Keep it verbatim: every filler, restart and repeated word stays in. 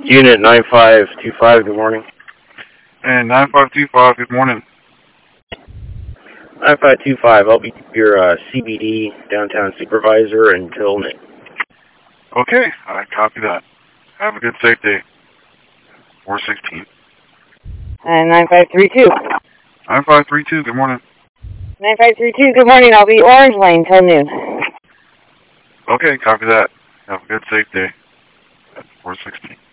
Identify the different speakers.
Speaker 1: Unit nine five two five, good morning.
Speaker 2: And nine five two five, good morning.
Speaker 1: nine five two five, I'll be your uh, C B D downtown supervisor until noon.
Speaker 2: Okay, I copy that. Have a good, safe day. four sixteen.
Speaker 3: And nine five three two.
Speaker 2: nine five three two, good morning.
Speaker 3: nine five three two, good morning. I'll be Orange Lane till noon.
Speaker 2: Okay, copy that. Have a good, safe day. four sixteen.